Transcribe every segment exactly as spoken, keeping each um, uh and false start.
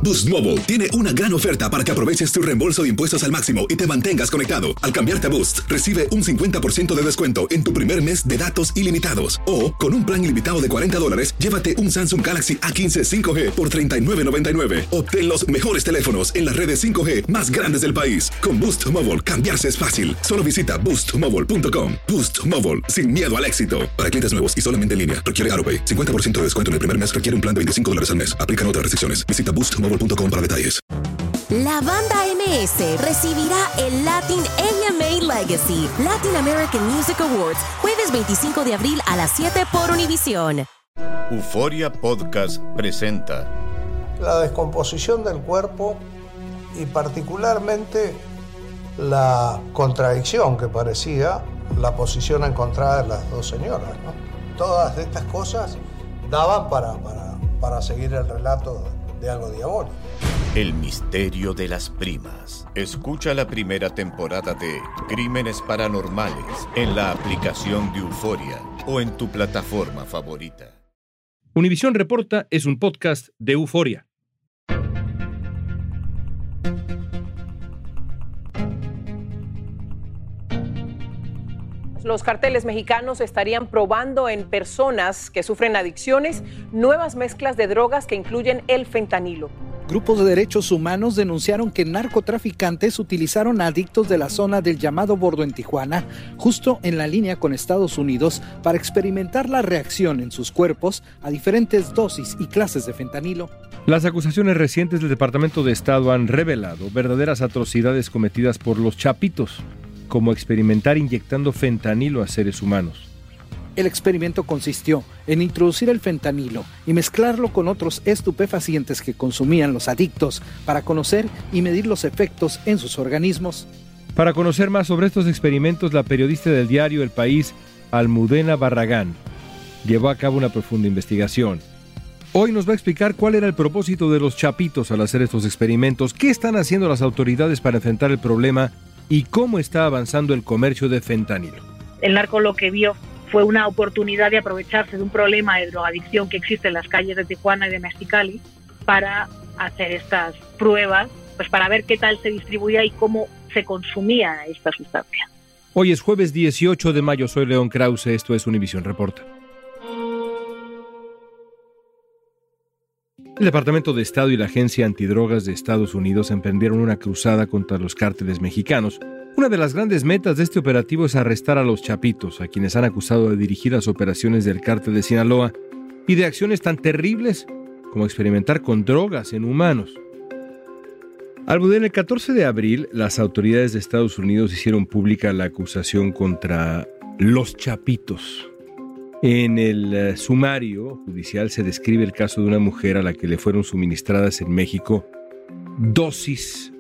Boost Mobile tiene una gran oferta para que aproveches tu reembolso de impuestos al máximo y te mantengas conectado. Al cambiarte a Boost, recibe un cincuenta por ciento de descuento en tu primer mes de datos ilimitados. O, con un plan ilimitado de cuarenta dólares, llévate un Samsung Galaxy A quince cinco G por treinta y nueve noventa y nueve. Obtén los mejores teléfonos en las redes cinco G más grandes del país. Con Boost Mobile, cambiarse es fácil. Solo visita boost mobile punto com. Boost Mobile, sin miedo al éxito. Para clientes nuevos y solamente en línea, requiere AutoPay. cincuenta por ciento de descuento en el primer mes requiere un plan de veinticinco dólares al mes. Aplican otras restricciones. Visita boost mobile punto com para detalles. La banda M S recibirá el Latin A M A Legacy Latin American Music Awards jueves veinticinco de abril a las siete por Univisión. Euforia Podcast presenta la descomposición del cuerpo y particularmente la contradicción que parecía la posición encontrada de las dos señoras, ¿no? Todas estas cosas daban para, para, para seguir el relato de algo diabólico. El misterio de las primas. Escucha la primera temporada de Crímenes Paranormales en la aplicación de Euforia o en tu plataforma favorita. Univisión Reporta es un podcast de Euforia. Los carteles mexicanos estarían probando en personas que sufren adicciones nuevas mezclas de drogas que incluyen el fentanilo. Grupos de derechos humanos denunciaron que narcotraficantes utilizaron a adictos de la zona del llamado Bordo en Tijuana, justo en la línea con Estados Unidos, para experimentar la reacción en sus cuerpos a diferentes dosis y clases de fentanilo. Las acusaciones recientes del Departamento de Estado han revelado verdaderas atrocidades cometidas por los chapitos, como experimentar inyectando fentanilo a seres humanos. El experimento consistió en introducir el fentanilo y mezclarlo con otros estupefacientes que consumían los adictos para conocer y medir los efectos en sus organismos. Para conocer más sobre estos experimentos, la periodista del diario El País, Almudena Barragán, llevó a cabo una profunda investigación. Hoy nos va a explicar cuál era el propósito de los chapitos al hacer estos experimentos, qué están haciendo las autoridades para enfrentar el problema y cómo está avanzando el comercio de fentanilo. El narco lo que vio fue una oportunidad de aprovecharse de un problema de drogadicción que existe en las calles de Tijuana y de Mexicali para hacer estas pruebas, pues para ver qué tal se distribuía y cómo se consumía esta sustancia. Hoy es jueves dieciocho de mayo, soy León Krause, esto es Univisión Reporta. El Departamento de Estado y la Agencia Antidrogas de Estados Unidos emprendieron una cruzada contra los cárteles mexicanos. Una de las grandes metas de este operativo es arrestar a los chapitos, a quienes han acusado de dirigir las operaciones del cártel de Sinaloa y de acciones tan terribles como experimentar con drogas en humanos. Almudena, el catorce de abril, las autoridades de Estados Unidos hicieron pública la acusación contra los chapitos. En el uh, sumario judicial se describe el caso de una mujer a la que le fueron suministradas en México dosis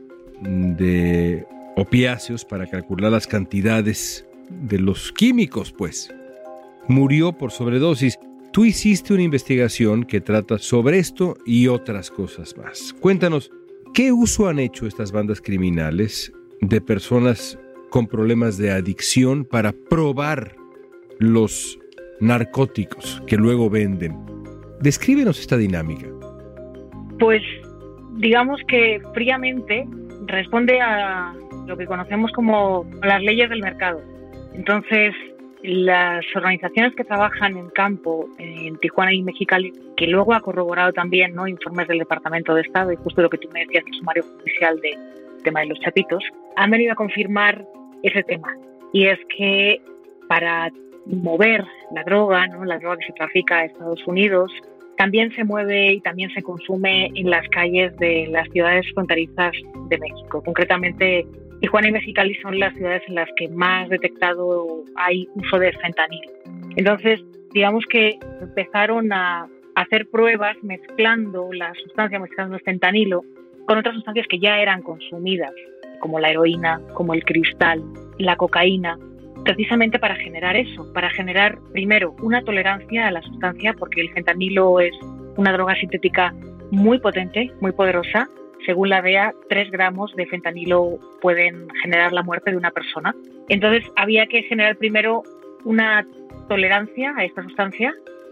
de opiáceos para calcular las cantidades de los químicos, pues. Murió por sobredosis. Tú hiciste una investigación que trata sobre esto y otras cosas más. Cuéntanos, ¿qué uso han hecho estas bandas criminales de personas con problemas de adicción para probar los narcóticos que luego venden? Descríbenos esta dinámica. Pues digamos que fríamente responde a lo que conocemos como las leyes del mercado. Entonces, las organizaciones que trabajan en campo en Tijuana y Mexicali, que luego ha corroborado también, ¿no?, informes del Departamento de Estado y justo lo que tú me decías, el sumario judicial del tema de los chapitos, han venido a confirmar ese tema. Y es que para mover la droga, ¿no?, la droga que se trafica a Estados Unidos, también se mueve y también se consume en las calles de las ciudades fronterizas de México. Concretamente, Tijuana y Mexicali son las ciudades en las que más detectado hay uso de fentanilo. Entonces, digamos que empezaron a hacer pruebas mezclando la sustancia, mezclando el fentanilo con otras sustancias que ya eran consumidas, como la heroína, como el cristal, la cocaína, precisamente para generar eso, para generar primero una tolerancia a la sustancia, porque el fentanilo es una droga sintética muy potente, muy poderosa. Según la D E A, tres gramos de fentanilo pueden generar la muerte de una persona. Entonces había que generar primero una tolerancia a esta sustancia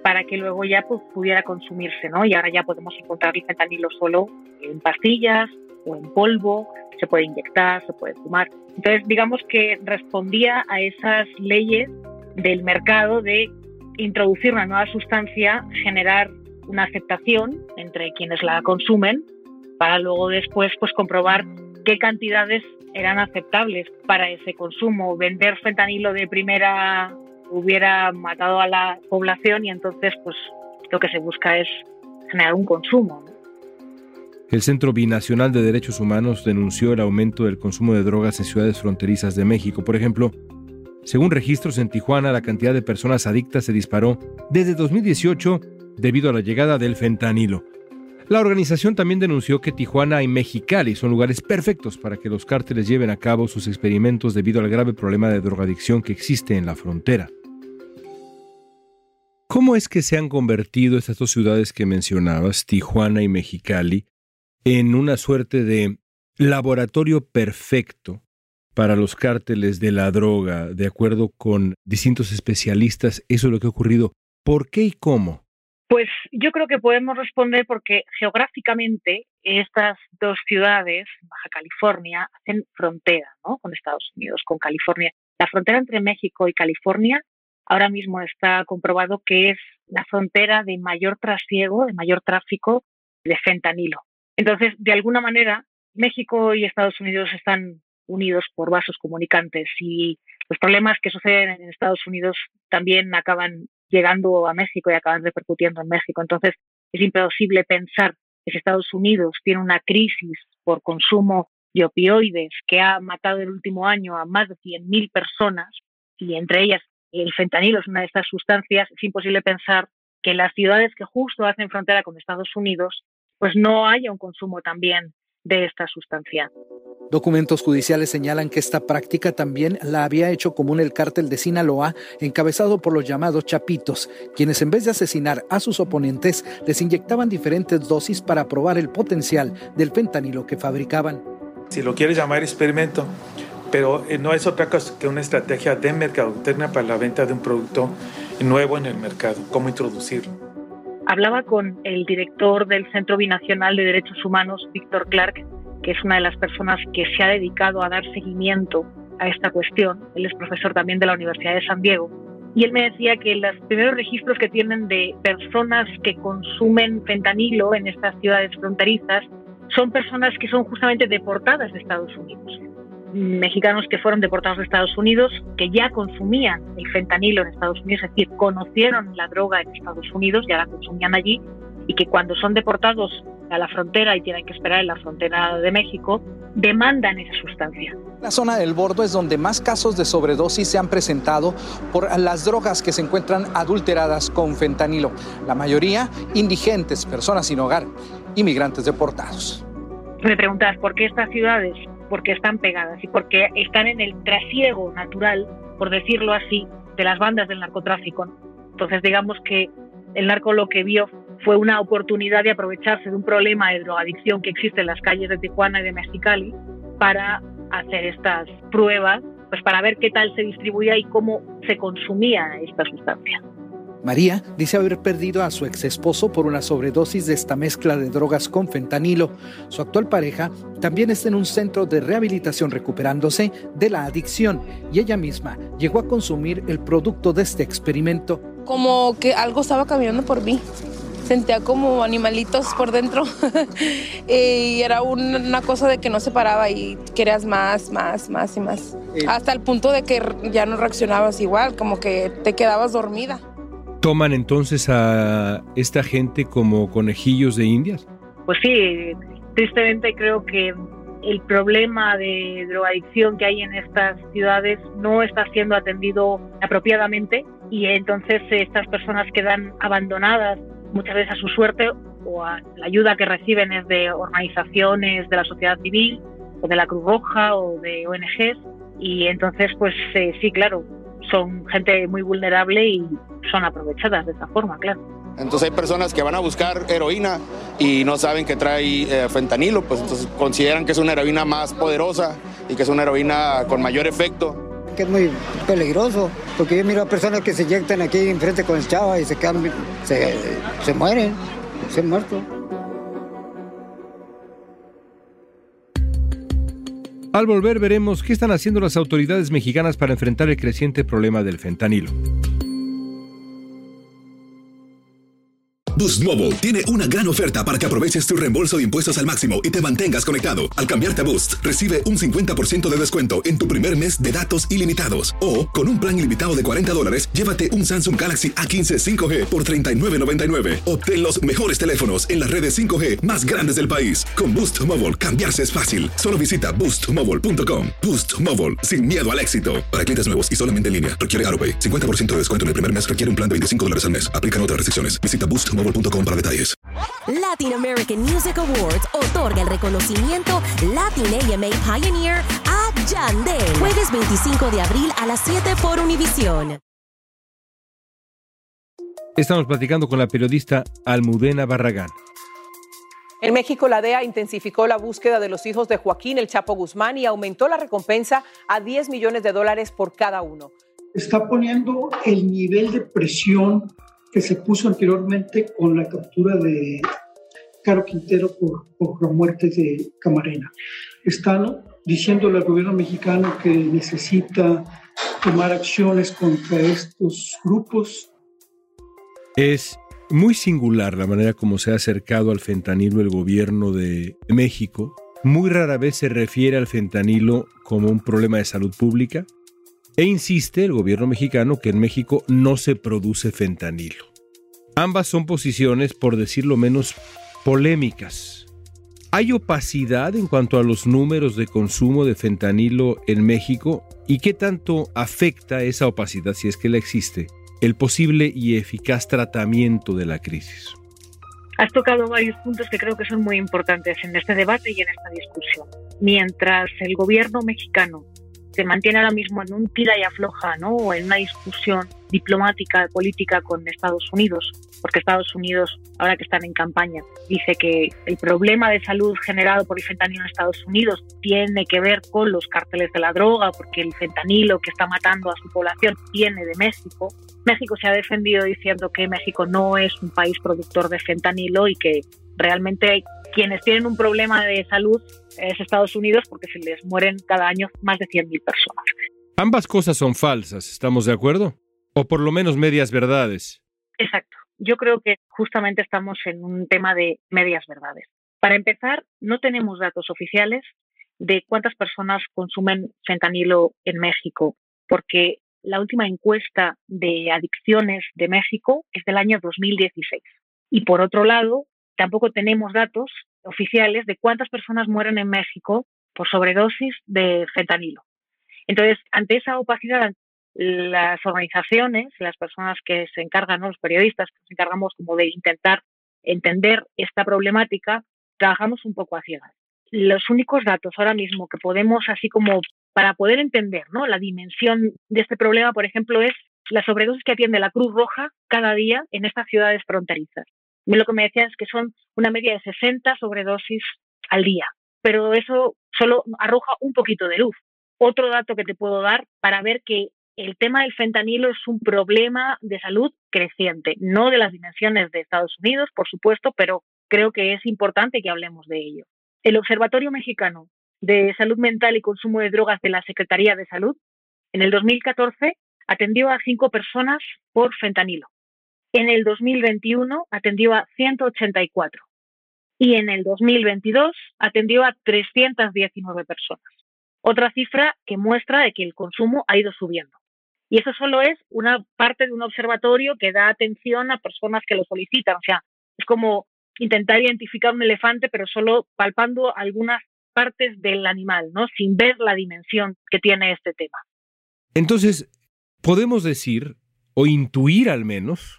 para que luego ya pues, pudiera consumirse, ¿no? Y ahora ya podemos encontrar el fentanilo solo en pastillas o en polvo, se puede inyectar, se puede fumar. Entonces, digamos que respondía a esas leyes del mercado de introducir una nueva sustancia, generar una aceptación entre quienes la consumen, para luego después pues comprobar qué cantidades eran aceptables para ese consumo. Vender fentanilo de primera hubiera matado a la población y entonces pues lo que se busca es generar un consumo, ¿no? El Centro Binacional de Derechos Humanos denunció el aumento del consumo de drogas en ciudades fronterizas de México. Por ejemplo, según registros en Tijuana, la cantidad de personas adictas se disparó desde dos mil dieciocho debido a la llegada del fentanilo. La organización también denunció que Tijuana y Mexicali son lugares perfectos para que los cárteles lleven a cabo sus experimentos debido al grave problema de drogadicción que existe en la frontera. ¿Cómo es que se han convertido estas dos ciudades que mencionabas, Tijuana y Mexicali, en una suerte de laboratorio perfecto para los cárteles de la droga? De acuerdo con distintos especialistas, eso es lo que ha ocurrido. ¿Por qué y cómo? Pues yo creo que podemos responder porque geográficamente estas dos ciudades, Baja California, hacen frontera, ¿no?, con Estados Unidos, con California. La frontera entre México y California ahora mismo está comprobado que es la frontera de mayor trasiego, de mayor tráfico de fentanilo. Entonces, de alguna manera, México y Estados Unidos están unidos por vasos comunicantes y los problemas que suceden en Estados Unidos también acaban llegando a México y acaban repercutiendo en México. Entonces, es imposible pensar que si Estados Unidos tiene una crisis por consumo de opioides que ha matado el último año a más de cien mil personas, y entre ellas el fentanilo es una de estas sustancias, es imposible pensar que en las ciudades que justo hacen frontera con Estados Unidos pues no haya un consumo también de esta sustancia. Documentos judiciales señalan que esta práctica también la había hecho común el cártel de Sinaloa, encabezado por los llamados Chapitos, quienes en vez de asesinar a sus oponentes, les inyectaban diferentes dosis para probar el potencial del fentanilo que fabricaban. Si lo quieres llamar experimento, pero no es otra cosa que una estrategia de mercadotecnia para la venta de un producto nuevo en el mercado, cómo introducirlo. Hablaba con el director del Centro Binacional de Derechos Humanos, Víctor Clark, que es una de las personas que se ha dedicado a dar seguimiento a esta cuestión. Él es profesor también de la Universidad de San Diego. Y él me decía que los primeros registros que tienen de personas que consumen fentanilo en estas ciudades fronterizas son personas que son justamente deportadas de Estados Unidos. Mexicanos que fueron deportados de Estados Unidos, que ya consumían el fentanilo en Estados Unidos, es decir, conocieron la droga en Estados Unidos, ya la consumían allí, y que cuando son deportados a la frontera y tienen que esperar en la frontera de México, demandan esa sustancia. La zona del Bordo es donde más casos de sobredosis se han presentado por las drogas que se encuentran adulteradas con fentanilo. La mayoría indigentes, personas sin hogar, inmigrantes deportados. Me preguntas por qué estas ciudades, porque están pegadas y porque están en el trasiego natural, por decirlo así, de las bandas del narcotráfico. Entonces, digamos que el narco lo que vio fue una oportunidad de aprovecharse de un problema de drogadicción que existe en las calles de Tijuana y de Mexicali para hacer estas pruebas, pues para ver qué tal se distribuía y cómo se consumía esta sustancia. María dice haber perdido a su ex esposo por una sobredosis de esta mezcla de drogas con fentanilo. Su actual pareja también está en un centro de rehabilitación recuperándose de la adicción y ella misma llegó a consumir el producto de este experimento. Como que algo estaba caminando por mí. Sentía como animalitos por dentro y era una cosa de que no se paraba y querías más, más, más y más. Eh. Hasta el punto de que ya no reaccionabas igual, como que te quedabas dormida. ¿Toman entonces a esta gente como conejillos de indias? Pues sí, tristemente creo que el problema de drogadicción que hay en estas ciudades no está siendo atendido apropiadamente y entonces estas personas quedan abandonadas muchas veces a su suerte o a la ayuda que reciben es de organizaciones de la sociedad civil o de la Cruz Roja o de O N Ges y entonces pues eh, sí, claro, son gente muy vulnerable y son aprovechadas de esa forma, claro. Entonces hay personas que van a buscar heroína y no saben que trae eh, fentanilo, pues entonces consideran que es una heroína más poderosa y que es una heroína con mayor efecto. que es muy peligroso, porque yo miro a personas que se inyectan aquí enfrente con el chava y se quedan, se, se mueren, se han muerto. Al volver veremos qué están haciendo las autoridades mexicanas para enfrentar el creciente problema del fentanilo. Boost Mobile tiene una gran oferta para que aproveches tu reembolso de impuestos al máximo y te mantengas conectado. Al cambiarte a Boost, recibe un cincuenta por ciento de descuento en tu primer mes de datos ilimitados. O, con un plan ilimitado de cuarenta dólares, llévate un Samsung Galaxy A quince cinco G por treinta y nueve noventa y nueve. Obtén los mejores teléfonos en las redes cinco G más grandes del país. Con Boost Mobile, cambiarse es fácil. Solo visita boost mobile punto com. Boost Mobile, sin miedo al éxito. Para clientes nuevos y solamente en línea, requiere AutoPay. cincuenta por ciento de descuento en el primer mes requiere un plan de veinticinco dólares al mes. Aplican otras restricciones. Visita boost mobile punto com para detalles. Latin American Music Awards otorga el reconocimiento Latin A M A Pioneer a Yandel. Jueves veinticinco de abril a las siete por Univisión. Estamos platicando con la periodista Almudena Barragán. En México, la D E A intensificó la búsqueda de los hijos de Joaquín El Chapo Guzmán y aumentó la recompensa a diez millones de dólares por cada uno. Está poniendo el nivel de presión que se puso anteriormente con la captura de Caro Quintero por, por la muerte de Camarena. Están diciéndole al gobierno mexicano que necesita tomar acciones contra estos grupos. Es muy singular la manera como se ha acercado al fentanilo el gobierno de México. Muy rara vez se refiere al fentanilo como un problema de salud pública. E insiste el gobierno mexicano que en México no se produce fentanilo. Ambas son posiciones, por decirlo menos, polémicas. ¿Hay opacidad en cuanto a los números de consumo de fentanilo en México? ¿Y qué tanto afecta esa opacidad, si es que la existe, el posible y eficaz tratamiento de la crisis? Has tocado varios puntos que creo que son muy importantes en este debate y en esta discusión. Mientras el gobierno mexicano se mantiene ahora mismo en un tira y afloja, ¿no? O en una discusión diplomática, política con Estados Unidos, porque Estados Unidos, ahora que están en campaña, dice que el problema de salud generado por el fentanilo en Estados Unidos tiene que ver con los cárteles de la droga, porque el fentanilo que está matando a su población viene de México. México se ha defendido diciendo que México no es un país productor de fentanilo y que realmente quienes tienen un problema de salud es Estados Unidos, porque se les mueren cada año más de cien mil personas. Ambas cosas son falsas, ¿estamos de acuerdo? O por lo menos medias verdades. Exacto. Yo creo que justamente estamos en un tema de medias verdades. Para empezar, no tenemos datos oficiales de cuántas personas consumen fentanilo en México, porque la última encuesta de adicciones de México es del año dos mil dieciséis. Y por otro lado, tampoco tenemos datos oficiales de cuántas personas mueren en México por sobredosis de fentanilo. Entonces, ante esa opacidad, las organizaciones, las personas que se encargan, ¿no? Los periodistas que nos encargamos como de intentar entender esta problemática, trabajamos un poco a ciegas. Los únicos datos ahora mismo que podemos, así como para poder entender, ¿no? La dimensión de este problema, por ejemplo, es la sobredosis que atiende la Cruz Roja cada día en estas ciudades fronterizas. Lo que me decían es que son una media de sesenta sobredosis al día, pero eso solo arroja un poquito de luz. Otro dato que te puedo dar para ver que el tema del fentanilo es un problema de salud creciente, no de las dimensiones de Estados Unidos, por supuesto, pero creo que es importante que hablemos de ello. El Observatorio Mexicano de Salud Mental y Consumo de Drogas de la Secretaría de Salud, en el dos mil catorce atendió a cinco personas por fentanilo. En el dos mil veintiuno atendió a ciento ochenta y cuatro y en el dos mil veintidós atendió a trescientas diecinueve personas. Otra cifra que muestra de que el consumo ha ido subiendo. Y eso solo es una parte de un observatorio que da atención a personas que lo solicitan. O sea, es como intentar identificar un elefante, pero solo palpando algunas partes del animal, ¿no? Sin ver la dimensión que tiene este tema. Entonces, podemos decir, o intuir al menos,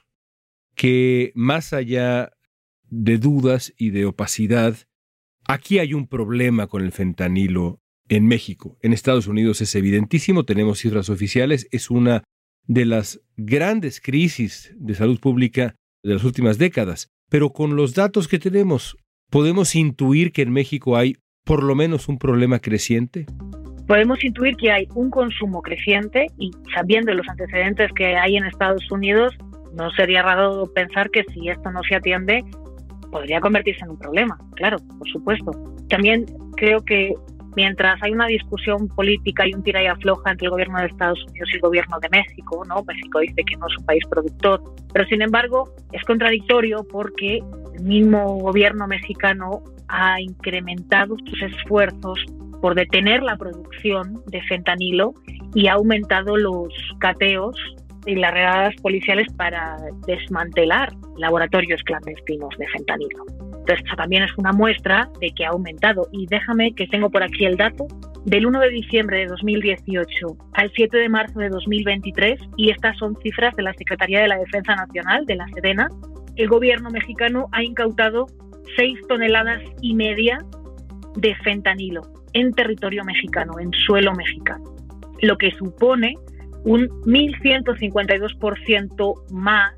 que más allá de dudas y de opacidad, aquí hay un problema con el fentanilo en México. En Estados Unidos es evidentísimo, tenemos cifras oficiales, es una de las grandes crisis de salud pública de las últimas décadas. Pero con los datos que tenemos, ¿podemos intuir que en México hay por lo menos un problema creciente? podemos intuir que hay un consumo creciente y, sabiendo los antecedentes que hay en Estados Unidos, no sería raro pensar que si esto no se atiende, podría convertirse en un problema, claro, por supuesto. También creo que mientras hay una discusión política y un tira y afloja entre el gobierno de Estados Unidos y el gobierno de México, ¿no? México dice que no es un país productor, pero sin embargo es contradictorio porque el mismo gobierno mexicano ha incrementado sus esfuerzos por detener la producción de fentanilo y ha aumentado los cateos y las redadas policiales para desmantelar laboratorios clandestinos de fentanilo. Entonces, esa también es una muestra de que ha aumentado. Y déjame que tengo por aquí el dato. Del uno de diciembre de dos mil dieciocho al siete de marzo de dos mil veintitrés, y estas son cifras de la Secretaría de la Defensa Nacional, de la Sedena, el gobierno mexicano ha incautado seis toneladas y media de fentanilo en territorio mexicano, en suelo mexicano, lo que supone un mil ciento cincuenta y dos por ciento más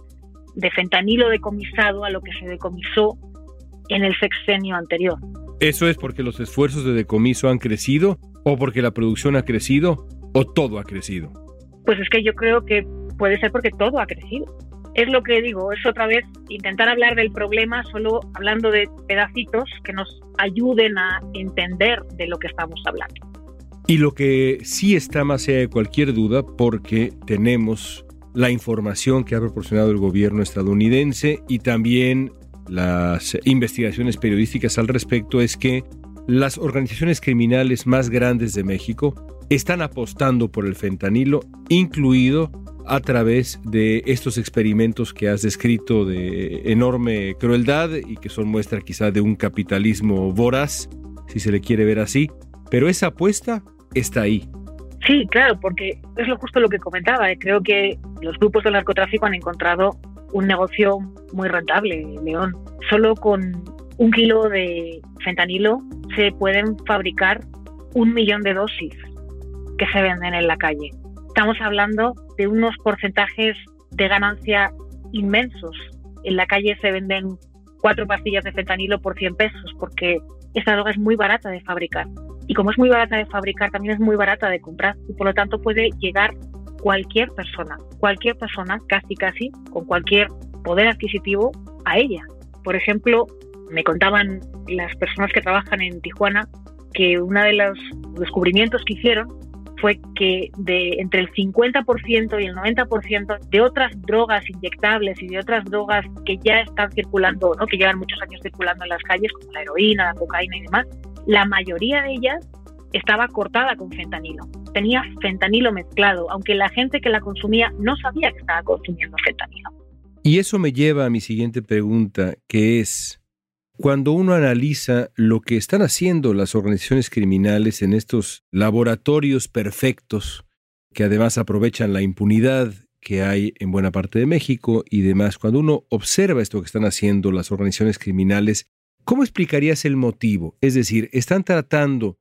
de fentanilo decomisado a lo que se decomisó en el sexenio anterior. ¿Eso es porque los esfuerzos de decomiso han crecido, o porque la producción ha crecido, o todo ha crecido? Pues es que yo creo que puede ser porque todo ha crecido. Es lo que digo, es otra vez intentar hablar del problema solo hablando de pedacitos que nos ayuden a entender de lo que estamos hablando. Y lo que sí está más allá de cualquier duda, porque tenemos la información que ha proporcionado el gobierno estadounidense y también las investigaciones periodísticas al respecto, es que las organizaciones criminales más grandes de México están apostando por el fentanilo, incluido a través de estos experimentos que has descrito de enorme crueldad y que son muestra quizá de un capitalismo voraz, si se le quiere ver así, pero esa apuesta está ahí. Sí, claro, porque es lo justo lo que comentaba. Creo que los grupos del narcotráfico han encontrado un negocio muy rentable, León. Solo con un kilo de fentanilo se pueden fabricar un millón de dosis que se venden en la calle. Estamos hablando de unos porcentajes de ganancia inmensos. En la calle se venden cuatro pastillas de fentanilo por cien pesos porque esta droga es muy barata de fabricar. Y como es muy barata de fabricar, también es muy barata de comprar. Y por lo tanto puede llegar cualquier persona, cualquier persona, casi casi, con cualquier poder adquisitivo, a ella. Por ejemplo, me contaban las personas que trabajan en Tijuana que uno de los descubrimientos que hicieron fue que de entre el cincuenta por ciento y el noventa por ciento de otras drogas inyectables y de otras drogas que ya están circulando, ¿no? que llevan muchos años circulando en las calles, como la heroína, la cocaína y demás, la mayoría de ellas estaba cortada con fentanilo. Tenía fentanilo mezclado, aunque la gente que la consumía no sabía que estaba consumiendo fentanilo. Y eso me lleva a mi siguiente pregunta, que es, cuando uno analiza lo que están haciendo las organizaciones criminales en estos laboratorios perfectos, que además aprovechan la impunidad que hay en buena parte de México y demás, cuando uno observa esto que están haciendo las organizaciones criminales, ¿cómo explicarías el motivo? Es decir, ¿están tratando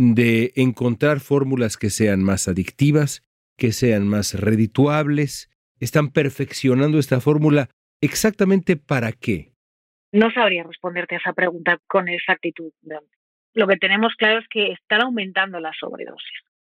de encontrar fórmulas que sean más adictivas, que sean más redituables? ¿Están perfeccionando esta fórmula exactamente para qué? No sabría responderte a esa pregunta con exactitud. Lo que tenemos claro es que están aumentando las sobredosis.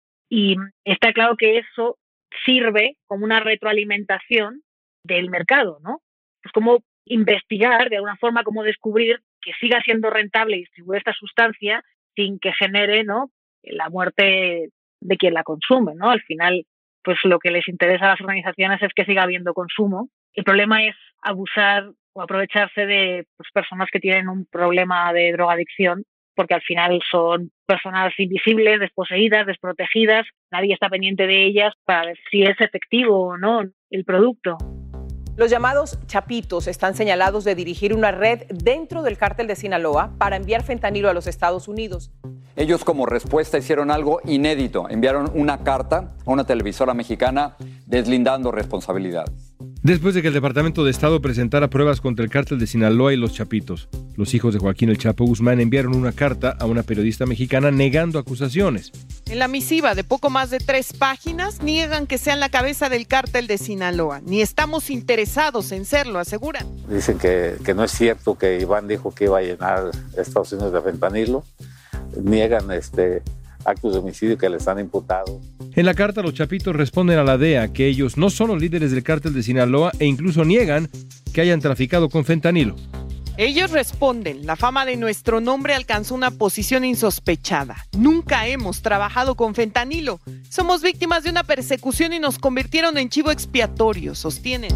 Y está claro que eso sirve como una retroalimentación del mercado, ¿no? Es como investigar, de alguna forma, cómo descubrir que siga siendo rentable distribuir esta sustancia sin que genere, ¿no?, la muerte de quien la consume, ¿no? Al final, pues lo que les interesa a las organizaciones es que siga habiendo consumo. El problema es abusar o aprovecharse de pues, personas que tienen un problema de drogadicción, porque al final son personas invisibles, desposeídas, desprotegidas, nadie está pendiente de ellas para ver si es efectivo o no el producto. Los llamados chapitos están señalados de dirigir una red dentro del cártel de Sinaloa para enviar fentanilo a los Estados Unidos. Ellos como respuesta hicieron algo inédito, enviaron una carta a una televisora mexicana deslindando responsabilidades. Después de que el Departamento de Estado presentara pruebas contra el cártel de Sinaloa y los Chapitos, los hijos de Joaquín El Chapo Guzmán enviaron una carta a una periodista mexicana negando acusaciones. En la misiva de poco más de tres páginas niegan que sean la cabeza del cártel de Sinaloa, ni estamos interesados en serlo, aseguran. Dicen que, que no es cierto que Iván dijo que iba a llenar Estados Unidos de fentanilo. Niegan este, actos de homicidio que les han imputado. En la carta, los chapitos responden a la D E A que ellos no son los líderes del cártel de Sinaloa e incluso niegan que hayan traficado con fentanilo. Ellos responden, la fama de nuestro nombre alcanzó una posición insospechada. Nunca hemos trabajado con fentanilo. Somos víctimas de una persecución y nos convirtieron en chivo expiatorio, sostienen.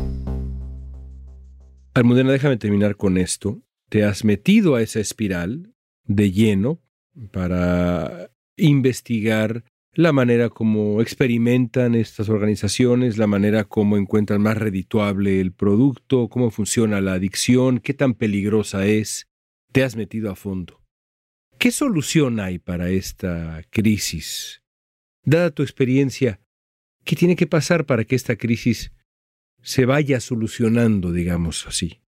Almudena, déjame terminar con esto. Te has metido a esa espiral de lleno para investigar la manera como experimentan estas organizaciones, la manera como encuentran más redituable el producto, cómo funciona la adicción, qué tan peligrosa es. Te has metido a fondo. ¿Qué solución hay para esta crisis? Dada tu experiencia, ¿qué tiene que pasar para que esta crisis se vaya solucionando, digamos así?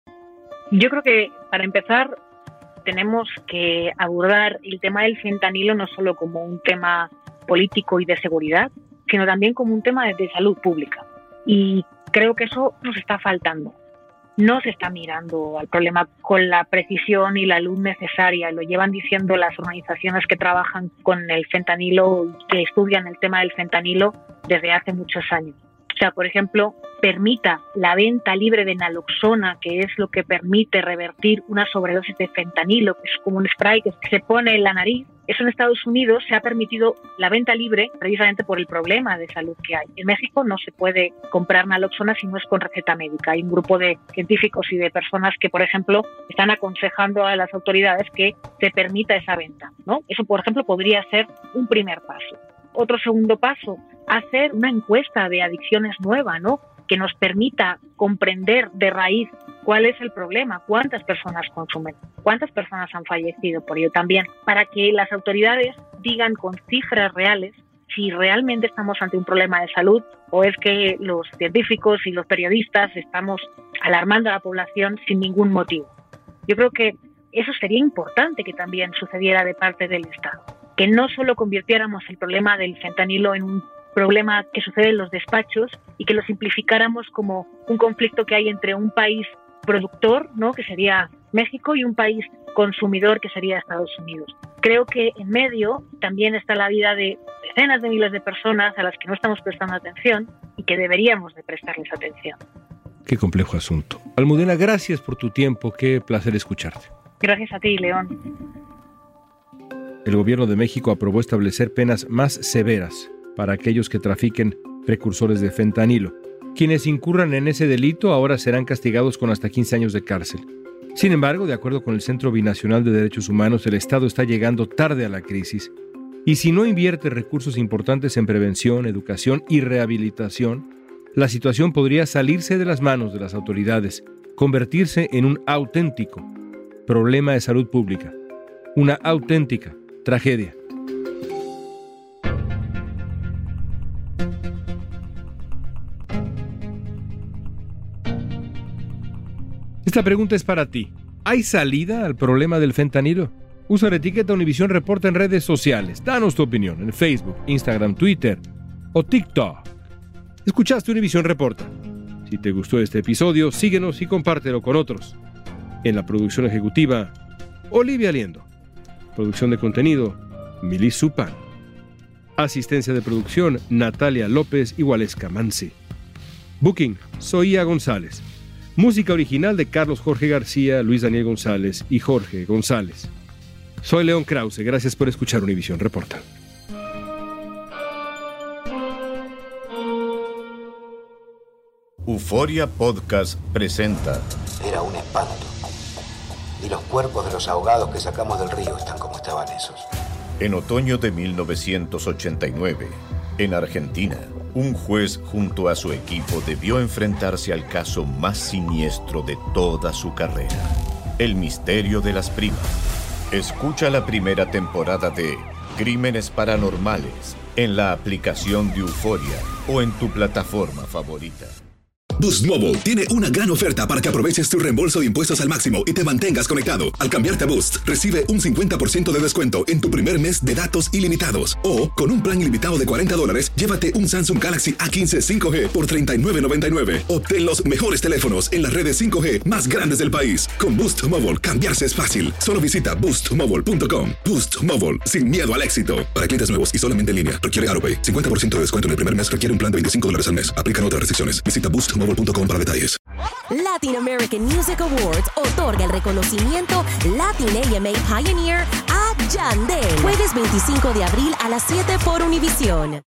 Yo creo que, para empezar, tenemos que abordar el tema del fentanilo no solo como un tema político y de seguridad, sino también como un tema de salud pública. Y creo que eso nos está faltando. No se está mirando al problema con la precisión y la luz necesaria. Lo llevan diciendo las organizaciones que trabajan con el fentanilo, que estudian el tema del fentanilo desde hace muchos años. O sea, por ejemplo, permita la venta libre de naloxona, que es lo que permite revertir una sobredosis de fentanilo, que es como un spray que se pone en la nariz. Eso en Estados Unidos se ha permitido la venta libre precisamente por el problema de salud que hay. En México no se puede comprar naloxona si no es con receta médica. Hay un grupo de científicos y de personas que, por ejemplo, están aconsejando a las autoridades que se permita esa venta, ¿no? Eso, por ejemplo, podría ser un primer paso. Otro segundo paso, hacer una encuesta de adicciones nueva, ¿no?, que nos permita comprender de raíz cuál es el problema, cuántas personas consumen, cuántas personas han fallecido por ello también, para que las autoridades digan con cifras reales si realmente estamos ante un problema de salud o es que los científicos y los periodistas estamos alarmando a la población sin ningún motivo. Yo creo que eso sería importante que también sucediera de parte del Estado, que no solo convirtiéramos el problema del fentanilo en un problema que sucede en los despachos y que lo simplificáramos como un conflicto que hay entre un país productor, ¿no?, que sería México, y un país consumidor, que sería Estados Unidos. Creo que en medio también está la vida de decenas de miles de personas a las que no estamos prestando atención y que deberíamos de prestarles atención. Qué complejo asunto. Almudena, gracias por tu tiempo. Qué placer escucharte. Gracias a ti, León. El gobierno de México aprobó establecer penas más severas para aquellos que trafiquen precursores de fentanilo. Quienes incurran en ese delito ahora serán castigados con hasta quince años de cárcel. Sin embargo, de acuerdo con el Centro Binacional de Derechos Humanos, el Estado está llegando tarde a la crisis y si no invierte recursos importantes en prevención, educación y rehabilitación, la situación podría salirse de las manos de las autoridades, convertirse en un auténtico problema de salud pública, una auténtica tragedia. Esta pregunta es para ti. ¿Hay salida al problema del fentanilo? Usa la etiqueta Univisión Reporta en redes sociales. Danos tu opinión en Facebook, Instagram, Twitter o TikTok. Escuchaste Univisión Reporta. Si te gustó este episodio, síguenos y compártelo con otros. En la producción ejecutiva, Olivia Liendo. Producción de contenido, Milis Supan. Asistencia de producción, Natalia López y Waleska Mansi. Booking, Zoía González. Música original de Carlos Jorge García, Luis Daniel González y Jorge González. Soy León Krause, gracias por escuchar Univisión Reporta. Euforia Podcast presenta. Era un espanto. Y los cuerpos de los ahogados que sacamos del río están como estaban esos. En otoño de mil novecientos ochenta y nueve, en Argentina, un juez junto a su equipo debió enfrentarse al caso más siniestro de toda su carrera: el misterio de las primas. Escucha la primera temporada de Crímenes Paranormales en la aplicación de Euforia o en tu plataforma favorita. Boost Mobile tiene una gran oferta para que aproveches tu reembolso de impuestos al máximo y te mantengas conectado. Al cambiarte a Boost, recibe un cincuenta por ciento de descuento en tu primer mes de datos ilimitados. O, con un plan ilimitado de cuarenta dólares, llévate un Samsung Galaxy A quince cinco G por treinta y nueve noventa y nueve. Obtén los mejores teléfonos en las redes cinco G más grandes del país. Con Boost Mobile, cambiarse es fácil. Solo visita boost mobile punto com. Boost Mobile, sin miedo al éxito. Para clientes nuevos y solamente en línea, requiere AutoPay. cincuenta por ciento de descuento en el primer mes, requiere un plan de veinticinco dólares al mes. Aplican otras restricciones. Visita boost mobile punto com para detalles. Latin American Music Awards otorga el reconocimiento Latin A M A Pioneer a Yandel. Jueves veinticinco de abril a las siete por Univisión.